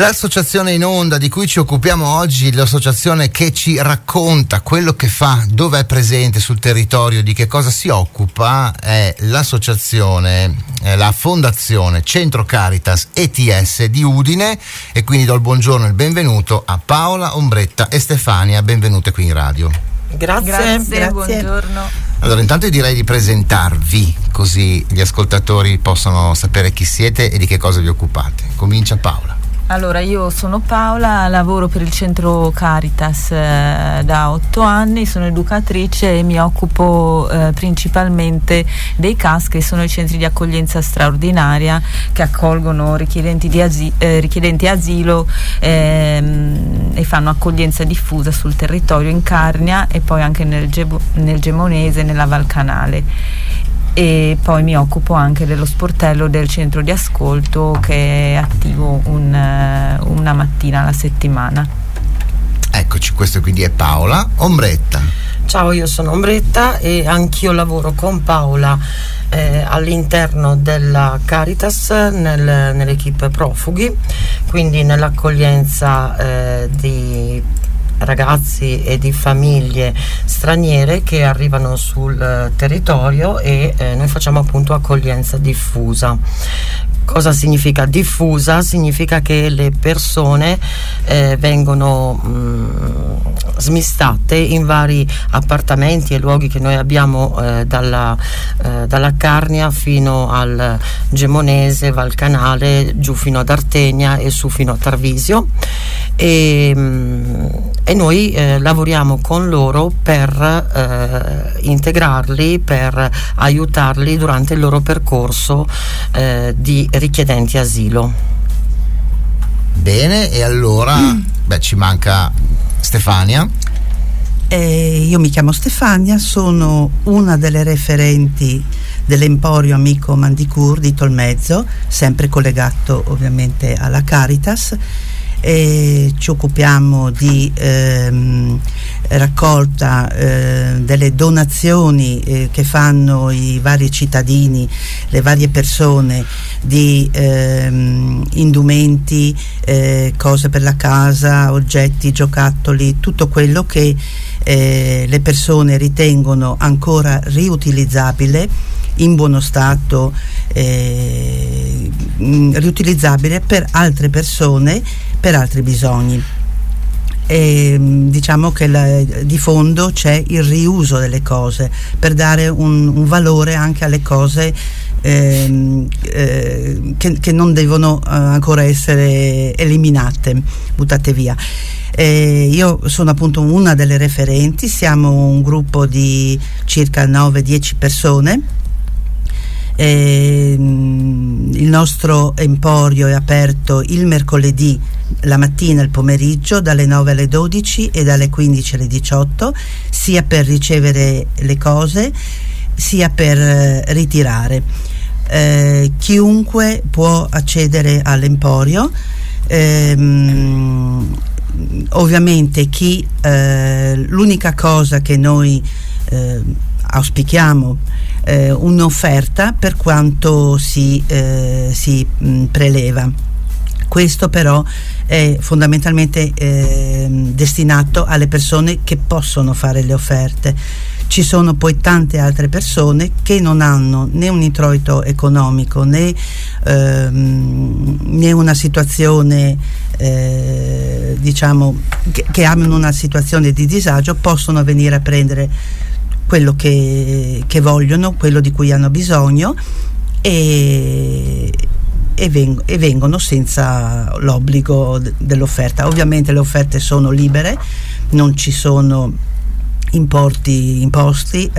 L'associazione in onda di cui ci occupiamo oggi, l'associazione che ci racconta quello che fa, dove è presente sul territorio, di che cosa si occupa, è l'associazione, la fondazione Centro Caritas ETS di Udine, e quindi do il buongiorno e il benvenuto a Paola, Ombretta e Stefania. Benvenute qui in radio. Grazie. Buongiorno. Allora, intanto direi di presentarvi, così gli ascoltatori possono sapere chi siete e di che cosa vi occupate. Comincia Paola. Allora, io sono Paola, lavoro per il Centro Caritas da 8 anni, sono educatrice e mi occupo principalmente dei CAS, che sono i centri di accoglienza straordinaria che accolgono richiedenti asilo e fanno accoglienza diffusa sul territorio in Carnia e poi anche nel Gemonese e nella Val Canale. E poi mi occupo anche dello sportello del centro di ascolto, che è attivo una mattina alla settimana. Eccoci, questo quindi è Paola. Ombretta. Ciao, io sono Ombretta e anch'io lavoro con Paola all'interno della Caritas nell'equipe profughi, quindi nell'accoglienza di ragazzi e di famiglie straniere che arrivano sul territorio e noi facciamo appunto accoglienza diffusa. Cosa significa diffusa? Significa che le persone vengono smistate in vari appartamenti e luoghi che noi abbiamo dalla Carnia fino al Gemonese, Val Canale, giù fino ad Artenia e su fino a Tarvisio, e noi lavoriamo con loro per integrarli, per aiutarli durante il loro percorso di richiedenti asilo. Bene, e allora ci manca Stefania. Io mi chiamo Stefania, sono una delle referenti dell'Emporio Amico Mandicur di Tolmezzo, sempre collegato ovviamente alla Caritas. E ci occupiamo di raccolta delle donazioni che fanno i vari cittadini, le varie persone, di indumenti, cose per la casa, oggetti, giocattoli, tutto quello che le persone ritengono ancora riutilizzabile, in buono stato, riutilizzabile per altre persone, per altri bisogni. E diciamo che di fondo c'è il riuso delle cose per dare un valore anche alle cose che non devono ancora essere eliminate, buttate via. Io sono appunto una delle referenti, siamo un gruppo di circa 9-10 persone. Il nostro emporio è aperto il mercoledì la mattina e il pomeriggio dalle 9 alle 12 e dalle 15 alle 18, sia per ricevere le cose sia per ritirare. Chiunque può accedere all'emporio, ovviamente l'unica cosa che noi auspichiamo un'offerta per quanto si preleva. Questo però è fondamentalmente destinato alle persone che possono fare le offerte. Ci sono poi tante altre persone che non hanno né un introito economico né una situazione diciamo che hanno una situazione di disagio, possono venire a prendere quello che vogliono, quello di cui hanno bisogno, e vengono senza l'obbligo dell'offerta. Ovviamente le offerte sono libere, non ci sono importi imposti.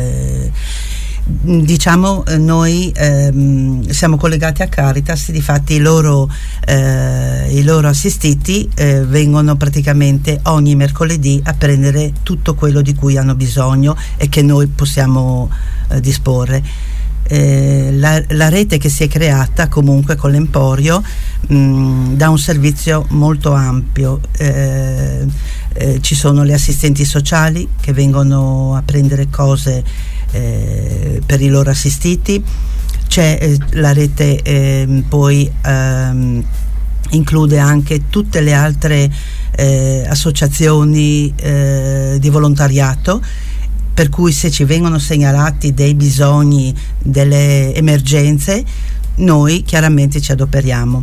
Diciamo, noi siamo collegati a Caritas, difatti i loro assistiti vengono praticamente ogni mercoledì a prendere tutto quello di cui hanno bisogno e che noi possiamo disporre. La rete che si è creata comunque con l'Emporio dà un servizio molto ampio. Ci sono le assistenti sociali che vengono a prendere cose per i loro assistiti, c'è la rete poi include anche tutte le altre associazioni di volontariato, per cui se ci vengono segnalati dei bisogni, delle emergenze, noi chiaramente ci adoperiamo.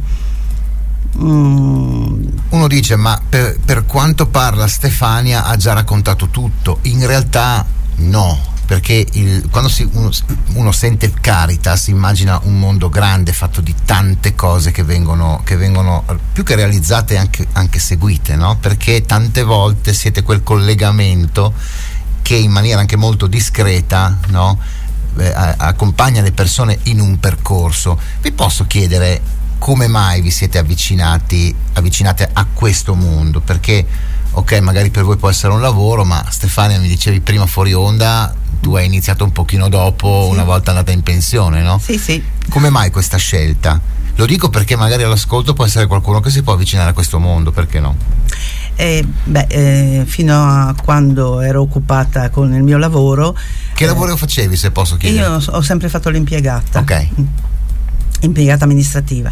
Uno dice, ma per quanto parla Stefania ha già raccontato tutto. In realtà no, perché quando uno sente Caritas immagina un mondo grande fatto di tante cose che vengono più che realizzate anche seguite, no? Perché tante volte siete quel collegamento che in maniera anche molto discreta, no? Accompagna le persone in un percorso. Vi posso chiedere come mai vi siete avvicinate a questo mondo? Perché ok, magari per voi può essere un lavoro, ma Stefania, mi dicevi prima fuori onda, tu hai iniziato un pochino dopo, sì, una volta andata in pensione, no? Sì. Come mai questa scelta? Lo dico perché magari all'ascolto può essere qualcuno che si può avvicinare a questo mondo, perché no? Fino a quando ero occupata con il mio lavoro. Che lavoro facevi, se posso chiedere? Io ho sempre fatto l'impiegata. Ok. Impiegata amministrativa.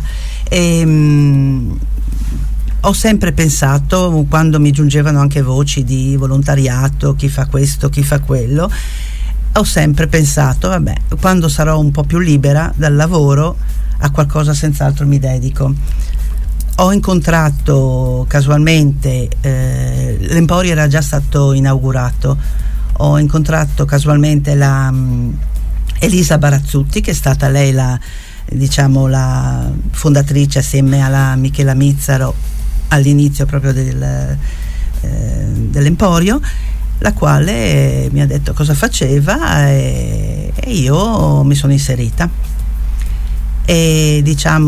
Ho sempre pensato, quando mi giungevano anche voci di volontariato, chi fa questo, chi fa quello, ho sempre pensato, vabbè, quando sarò un po' più libera dal lavoro, a qualcosa senz'altro mi dedico. Ho incontrato casualmente, l'Emporio era già stato inaugurato, ho incontrato casualmente la Elisa Barazzutti, che è stata lei la fondatrice assieme alla Michela Mizzaro all'inizio proprio dell'Emporio, la quale mi ha detto cosa faceva e io mi sono inserita. E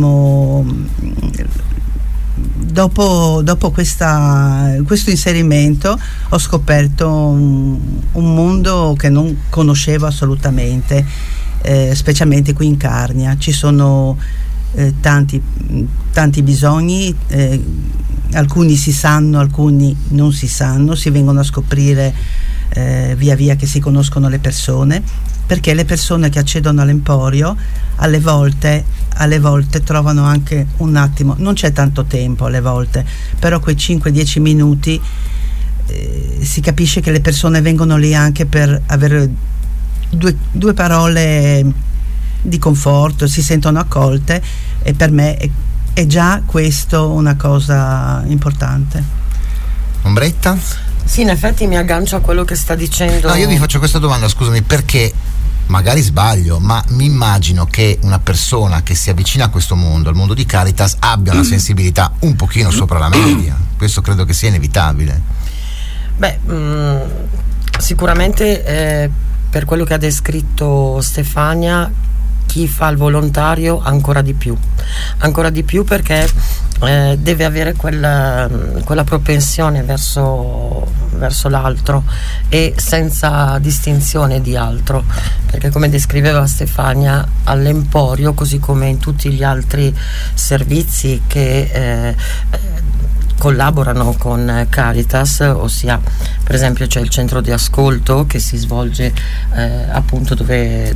dopo questo inserimento ho scoperto un mondo che non conoscevo assolutamente, specialmente qui in Carnia. Ci sono tanti bisogni, alcuni si sanno, alcuni non si sanno, si vengono a scoprire via via che si conoscono le persone, perché le persone che accedono all'Emporio alle volte trovano anche un attimo, non c'è tanto tempo alle volte, però quei 5-10 minuti si capisce che le persone vengono lì anche per avere due parole di conforto, si sentono accolte, e per me è già questo una cosa importante. Ombretta? Sì, in effetti mi aggancio a quello che sta dicendo. No, io vi faccio questa domanda, scusami, perché magari sbaglio, ma mi immagino che una persona che si avvicina a questo mondo, al mondo di Caritas, abbia una sensibilità un pochino sopra la media. Questo credo che sia inevitabile. Sicuramente per quello che ha descritto Stefania, chi fa il volontario ancora di più perché deve avere quella propensione verso l'altro, e senza distinzione di altro, perché come descriveva Stefania, all'Emporio, così come in tutti gli altri servizi che collaborano con Caritas, ossia per esempio c'è il centro di ascolto che si svolge appunto dove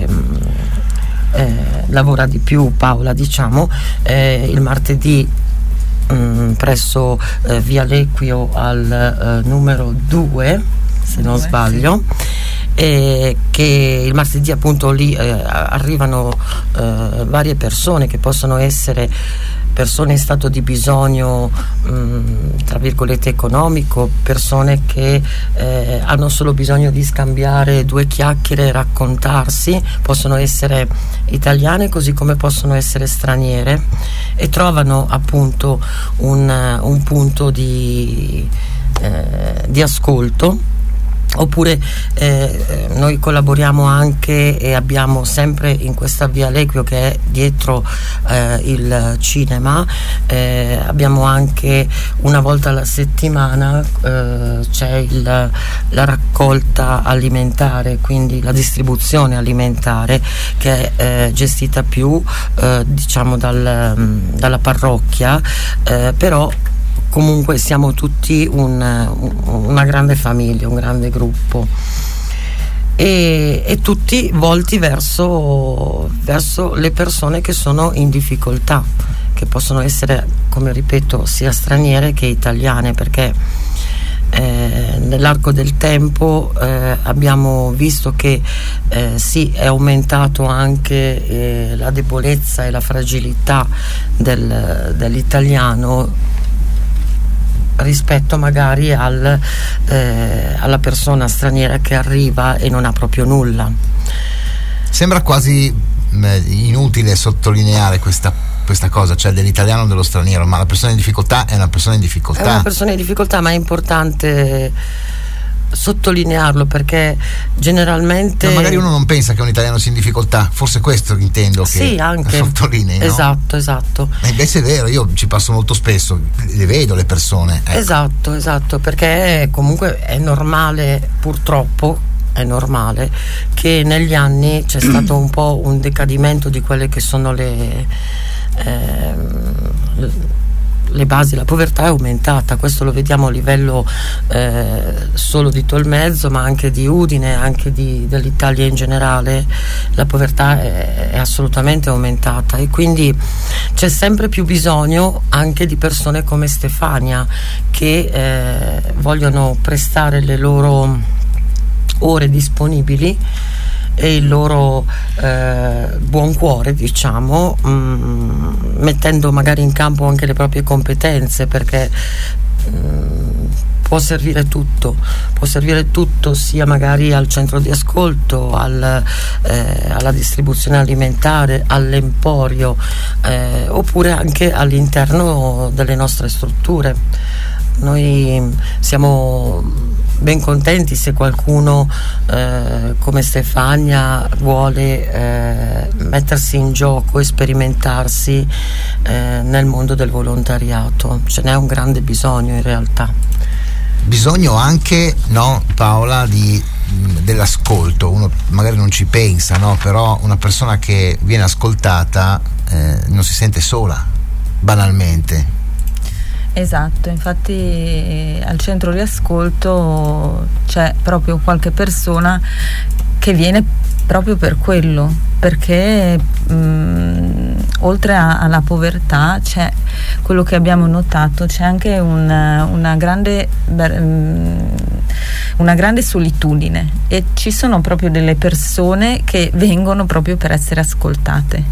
lavora di più Paola, il martedì presso via L'Equio al numero 2, se non sbaglio, che il martedì appunto lì arrivano varie persone che possono essere persone in stato di bisogno tra virgolette economico, persone che hanno solo bisogno di scambiare due chiacchiere e raccontarsi, possono essere italiane così come possono essere straniere, e trovano appunto un punto di ascolto. Oppure noi collaboriamo anche e abbiamo sempre in questa via L'Equio, che è dietro il cinema, abbiamo anche una volta alla settimana c'è la raccolta alimentare, quindi la distribuzione alimentare, che è gestita più dalla parrocchia, però comunque siamo tutti una grande famiglia, un grande gruppo, e tutti volti verso le persone che sono in difficoltà, che possono essere come ripeto, sia straniere che italiane, perché nell'arco del tempo abbiamo visto che sì, è aumentato anche la debolezza e la fragilità dell'italiano rispetto magari alla persona straniera che arriva e non ha proprio nulla. Sembra quasi inutile sottolineare questa cosa, cioè dell'italiano o dello straniero, ma la persona in difficoltà è una persona in difficoltà. È una persona in difficoltà, ma è importante sottolinearlo, perché generalmente magari uno non pensa che un italiano sia in difficoltà, forse questo intendo, sì, che anche sottolinei, no? Esatto. Ma invece è vero, io ci passo molto spesso, le vedo le persone, ecco. Esatto, perché comunque è normale, purtroppo è normale che negli anni c'è stato un po' un decadimento di quelle che sono le basi. La povertà è aumentata, questo lo vediamo a livello solo di Tolmezzo, ma anche di Udine, anche dell'Italia in generale. La povertà è assolutamente aumentata, e quindi c'è sempre più bisogno anche di persone come Stefania che vogliono prestare le loro ore disponibili e il loro buon cuore, diciamo, mettendo magari in campo anche le proprie competenze, perché può servire tutto, sia magari al centro di ascolto, alla distribuzione alimentare, all'emporio, oppure anche all'interno delle nostre strutture. Noi siamo ben contenti se qualcuno come Stefania vuole mettersi in gioco e sperimentarsi nel mondo del volontariato. Ce n'è un grande bisogno, in realtà. Bisogno anche, no, Paola, dell'ascolto. Uno magari non ci pensa, no? Però una persona che viene ascoltata non si sente sola, banalmente. Esatto, infatti al centro di ascolto c'è proprio qualche persona che viene proprio per quello, perché oltre alla povertà c'è quello che abbiamo notato, c'è anche una grande solitudine, e ci sono proprio delle persone che vengono proprio per essere ascoltate,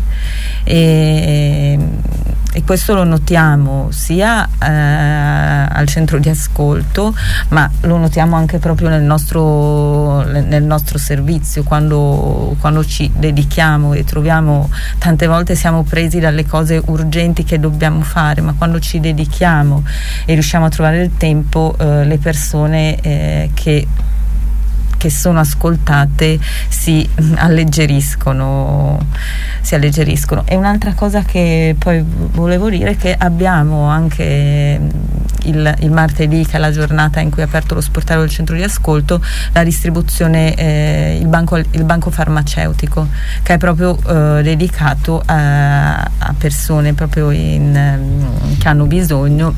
e questo lo notiamo sia al centro di ascolto, ma lo notiamo anche proprio nel nostro servizio, quando ci dedichiamo e troviamo, tante volte siamo presi dalle cose urgenti che dobbiamo fare, ma quando ci dedichiamo e riusciamo a trovare il tempo, le persone che sono ascoltate si alleggeriscono. E un'altra cosa che poi volevo dire è che abbiamo anche il martedì, che è la giornata in cui è aperto lo sportello del centro di ascolto, la distribuzione, il banco farmaceutico, che è proprio dedicato a persone proprio che hanno bisogno,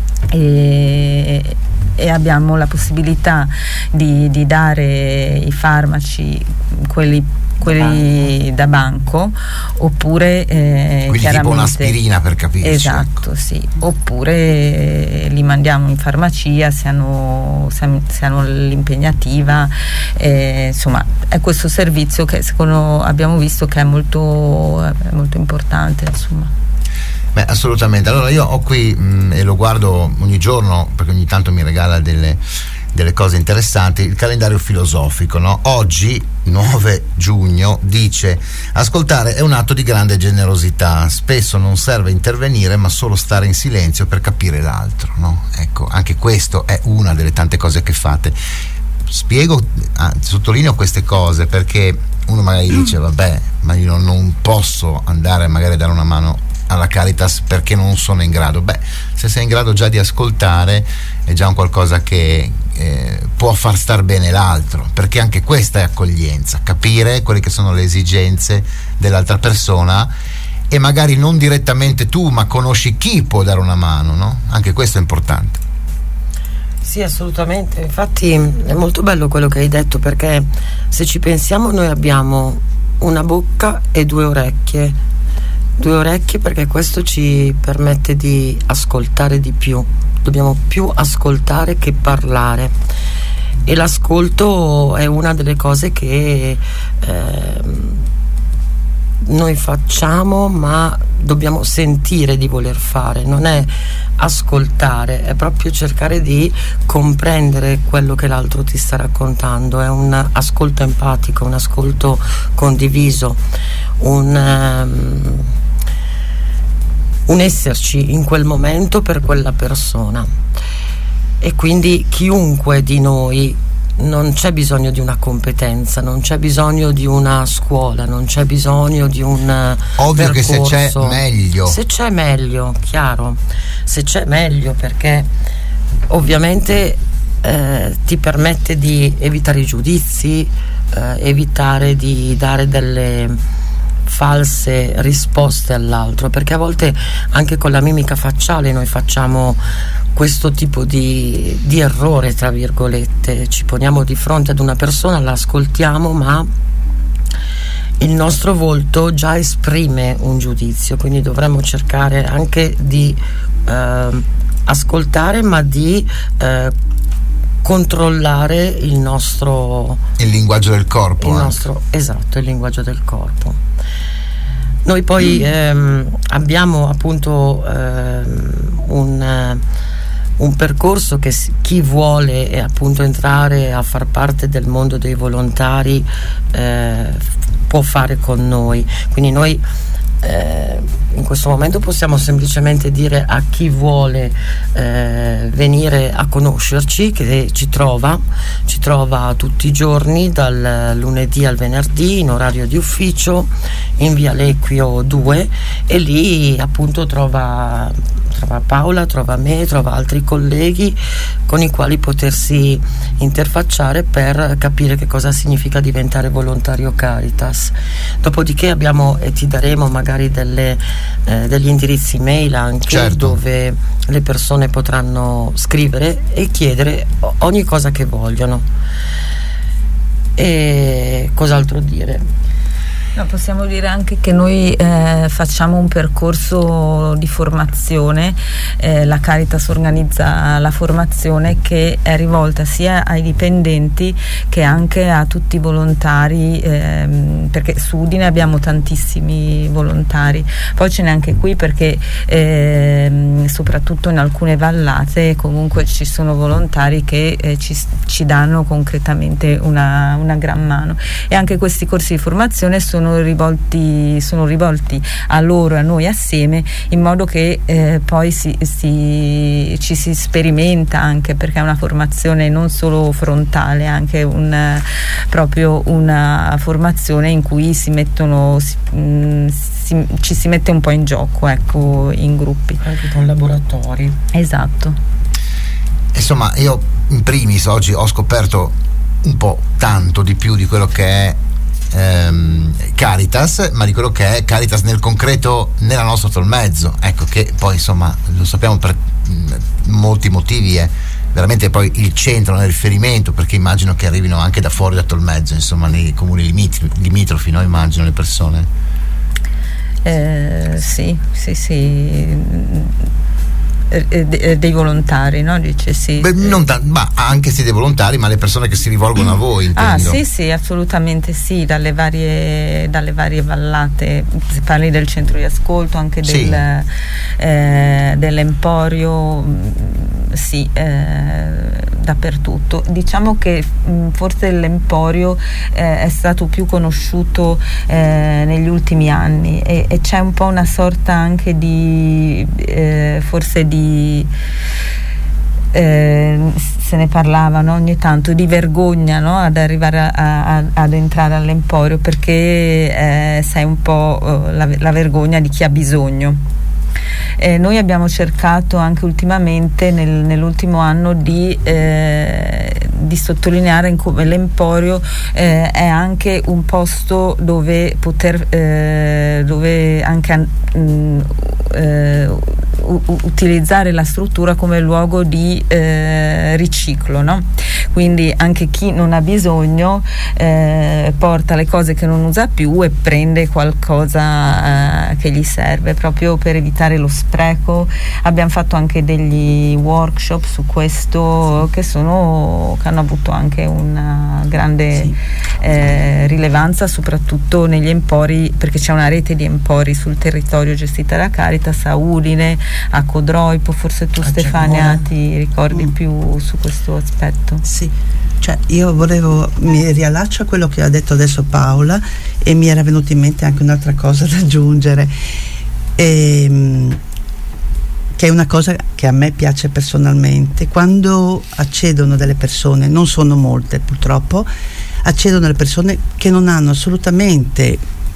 e abbiamo la possibilità di dare i farmaci, quelli da banco, oppure quindi tipo un'aspirina, per capirci. Esatto, ecco. Sì, oppure li mandiamo in farmacia se hanno l'impegnativa, insomma è questo servizio che abbiamo visto che è molto importante, insomma. Beh, assolutamente. Allora io ho qui e lo guardo ogni giorno, perché ogni tanto mi regala delle cose interessanti, il calendario filosofico, no? Oggi 9 giugno dice: ascoltare è un atto di grande generosità, spesso non serve intervenire ma solo stare in silenzio per capire l'altro, no? Ecco, anche questo è una delle tante cose che fate. Sottolineo queste cose perché uno magari dice vabbè, ma io non posso andare magari a dare una mano alla Caritas perché non sono in grado. Beh, se sei in grado già di ascoltare è già un qualcosa che può far star bene l'altro, perché anche questa è accoglienza, capire quelle che sono le esigenze dell'altra persona, e magari non direttamente tu, ma conosci chi può dare una mano, no? Anche questo è importante. Sì, assolutamente. Infatti è molto bello quello che hai detto, perché se ci pensiamo noi abbiamo una bocca e 2 orecchie, 2 orecchie perché questo ci permette di ascoltare di più. Dobbiamo più ascoltare che parlare, e l'ascolto è una delle cose che noi facciamo, ma dobbiamo sentire di voler fare. Non è ascoltare, è proprio cercare di comprendere quello che l'altro ti sta raccontando. È un ascolto empatico, un ascolto condiviso, un esserci in quel momento per quella persona. E quindi chiunque di noi, non c'è bisogno di una competenza, non c'è bisogno di una scuola, non c'è bisogno di un ovvio percorso. Che se c'è meglio, se c'è meglio, chiaro, se c'è meglio, perché ovviamente ti permette di evitare i giudizi, evitare di dare delle false risposte all'altro, perché a volte anche con la mimica facciale noi facciamo questo tipo di errore, tra virgolette. Ci poniamo di fronte ad una persona, la ascoltiamo, ma il nostro volto già esprime un giudizio, quindi dovremmo cercare anche di ascoltare, ma di controllare il linguaggio del corpo, esatto, il linguaggio del corpo. Noi poi abbiamo appunto un percorso che chi vuole appunto entrare a far parte del mondo dei volontari può fare con noi. Quindi noi in questo momento possiamo semplicemente dire a chi vuole venire a conoscerci che ci trova tutti i giorni, dal lunedì al venerdì, in orario di ufficio, in via Lequio 2, e lì appunto trova Paola, trova me, trova altri colleghi con i quali potersi interfacciare per capire che cosa significa diventare volontario Caritas. Dopodiché abbiamo, e ti daremo magari degli indirizzi mail anche, certo, dove le persone potranno scrivere e chiedere ogni cosa che vogliono. E cos'altro dire? No, possiamo dire anche che noi facciamo un percorso di formazione, la Caritas organizza la formazione che è rivolta sia ai dipendenti che anche a tutti i volontari, perché su Udine abbiamo tantissimi volontari, poi ce n'è anche qui perché soprattutto in alcune vallate comunque ci sono volontari che ci danno concretamente una gran mano, e anche questi corsi di formazione sono rivolti a loro e a noi assieme, in modo che poi ci si sperimenta, anche perché è una formazione non solo frontale, anche proprio una formazione in cui ci si mette un po' in gioco, ecco, in gruppi, anche con laboratori. Esatto. Insomma, io in primis oggi ho scoperto un po' tanto di più di quello che è Caritas, ma di quello che è Caritas nel concreto nella nostra Tolmezzo, ecco, che poi insomma lo sappiamo per molti motivi è veramente poi il centro, nel riferimento, perché immagino che arrivino anche da fuori da Tolmezzo, insomma nei comuni limitrofi, no? Immagino le persone. Sì. Dei volontari, no? Dice sì. Beh, ma anche sì dei volontari, ma le persone che si rivolgono a voi, intendo. Sì, assolutamente sì, dalle varie vallate, se parli del centro di ascolto, anche dell'Emporio, sì, dappertutto. Diciamo che forse l'Emporio è stato più conosciuto negli ultimi anni, e c'è un po' una sorta anche di forse di se ne parlava, no? Ogni tanto di vergogna, no? Ad arrivare ad entrare all'Emporio, perché sai un po' la vergogna di chi ha bisogno. Noi abbiamo cercato anche ultimamente nell'ultimo anno di sottolineare come l'Emporio è anche un posto dove dove anche utilizzare la struttura come luogo di riciclo, no? quindi anche chi non ha bisogno porta le cose che non usa più e prende qualcosa che gli serve, proprio per evitare lo spreco. Abbiamo fatto anche degli workshop su questo che hanno avuto anche una grande rilevanza, soprattutto negli empori, perché c'è una rete di empori sul territorio gestita da Caritas, a Udine, a Codroipo. Forse tu, Stefania, ti ricordi più su questo aspetto? Sì, cioè io mi riallaccio a quello che ha detto adesso Paola, e mi era venuta in mente anche un'altra cosa da aggiungere, che è una cosa che a me piace personalmente. Quando accedono delle persone, non sono molte purtroppo, accedono delle persone che non hanno assolutamente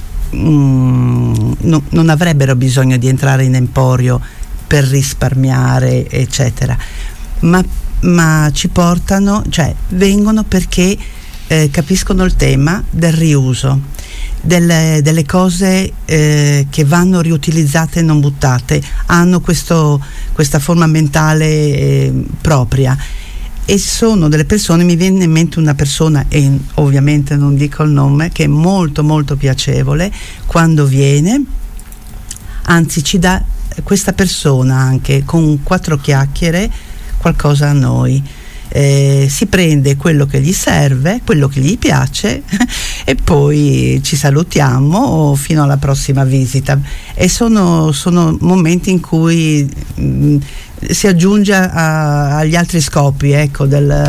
non avrebbero bisogno di entrare in emporio per risparmiare eccetera, ma ci portano, cioè vengono perché capiscono il tema del riuso, delle cose che vanno riutilizzate e non buttate, hanno questa forma mentale propria, e sono delle persone. Mi viene in mente una persona, e ovviamente non dico il nome, che è molto molto piacevole quando viene, anzi ci dà questa persona anche con 4 chiacchiere qualcosa a noi. Si prende quello che gli serve, quello che gli piace e poi ci salutiamo fino alla prossima visita, e sono momenti in cui si aggiunge agli altri scopi, ecco,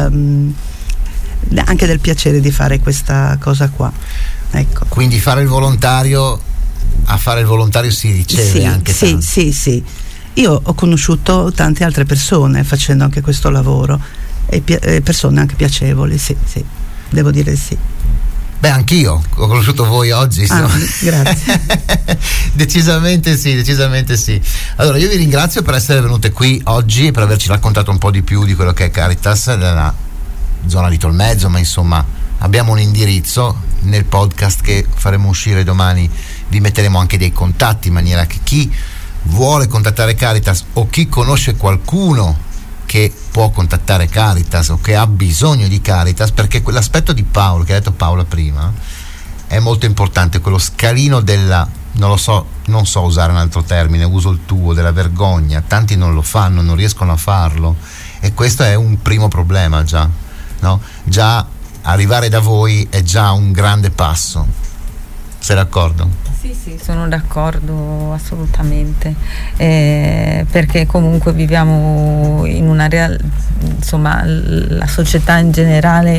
anche del piacere di fare questa cosa qua, ecco. Quindi fare il volontario, a fare il volontario si riceve anche tanto. Sì. Io ho conosciuto tante altre persone facendo anche questo lavoro, e persone anche piacevoli, sì, devo dire sì. Beh, anch'io ho conosciuto voi oggi. Grazie. decisamente sì. Allora, io vi ringrazio per essere venute qui oggi e per averci raccontato un po' di più di quello che è Caritas nella zona di Tolmezzo, ma insomma abbiamo un indirizzo. Nel podcast che faremo uscire domani vi metteremo anche dei contatti, in maniera che chi vuole contattare Caritas o chi conosce qualcuno che può contattare Caritas o che ha bisogno di Caritas, perché quell'aspetto di Paolo, che ha detto Paola prima, è molto importante, quello scalino della, non so usare un altro termine, uso il tuo, della vergogna. Tanti non lo fanno, non riescono a farlo, e questo è un primo problema già, no? Già arrivare da voi è già un grande passo. Sei d'accordo? Sì, sono d'accordo assolutamente, perché comunque viviamo in una insomma, la società in generale,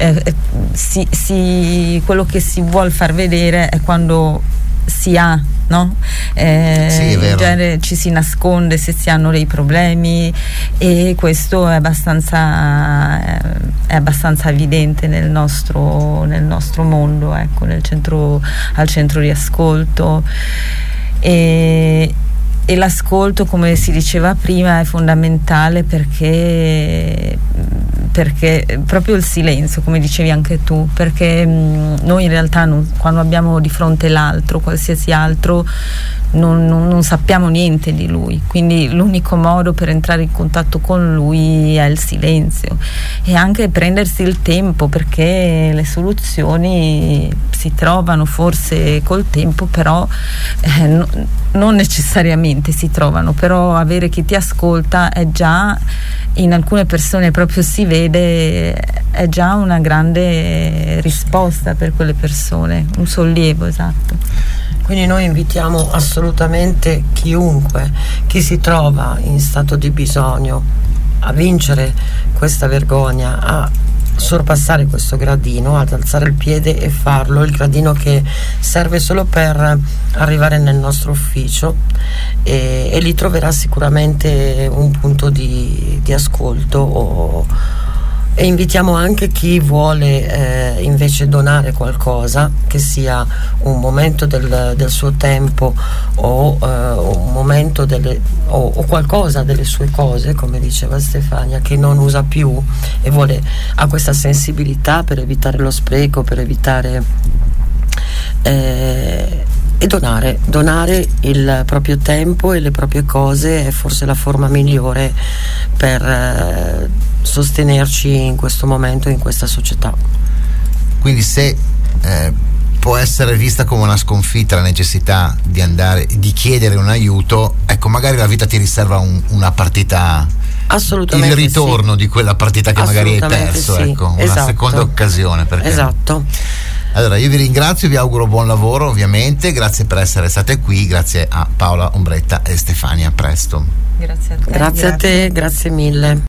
quello che si vuol far vedere è quando si ha, no? Sì, è vero. In genere ci si nasconde se si hanno dei problemi, e questo è abbastanza evidente nel nostro mondo, ecco, al centro di ascolto, e l'ascolto, come si diceva prima, è fondamentale perché proprio il silenzio, come dicevi anche tu, perché noi in realtà quando abbiamo di fronte l'altro, qualsiasi altro, non sappiamo niente di lui, quindi l'unico modo per entrare in contatto con lui è il silenzio, e anche prendersi il tempo, perché le soluzioni si trovano forse col tempo, però non necessariamente si trovano, però avere chi ti ascolta è già, in alcune persone proprio si vede, è già una grande risposta per quelle persone, un sollievo, esatto. Quindi noi invitiamo assolutamente chiunque, chi si trova in stato di bisogno, a vincere questa vergogna, a sorpassare questo gradino, ad alzare il piede e farlo, il gradino che serve solo per arrivare nel nostro ufficio, e lì troverà sicuramente un punto di ascolto. E invitiamo anche chi vuole invece donare qualcosa, che sia un momento del suo tempo o un momento o qualcosa delle sue cose, come diceva Stefania, che non usa più e ha questa sensibilità per evitare lo spreco, per evitare e donare il proprio tempo e le proprie cose è forse la forma migliore per sostenerci in questo momento, in questa società. Quindi se può essere vista come una sconfitta la necessità di chiedere un aiuto, ecco, magari la vita ti riserva una partita, assolutamente, il ritorno di quella partita che magari hai perso, sì. ecco, Esatto. una seconda occasione. Esatto. Allora io vi ringrazio, vi auguro buon lavoro ovviamente, grazie per essere state qui, grazie a Paola Ombretta e Stefania, a presto. Grazie a te. Grazie a te, grazie mille.